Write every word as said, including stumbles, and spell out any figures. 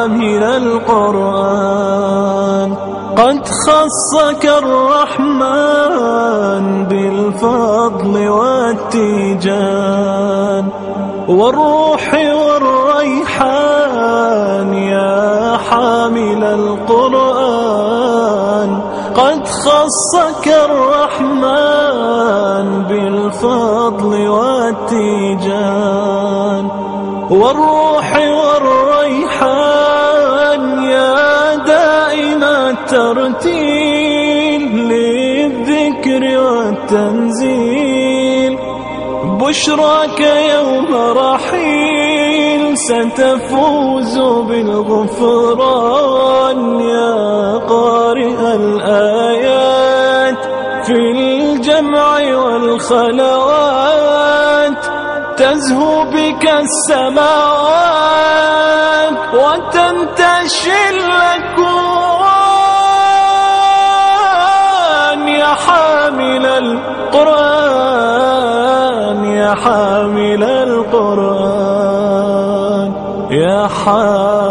حامل القرآن. قد خصك الرحمن بالفضل والتيجان والروح والريحان يا حامل القرآن. قد خصك الرحمن بالفضل والتيجان والروح والريحان يا دائم الترتيل للذكر والتنزيل. بشراك يوم رحيل ستفوز بالغفران يا قارئ الآيات في الجمع والخلوات. تزهو بك السماوات وتنتشي الأكوان يا حامل القرآن يا حامل القرآن يا حامل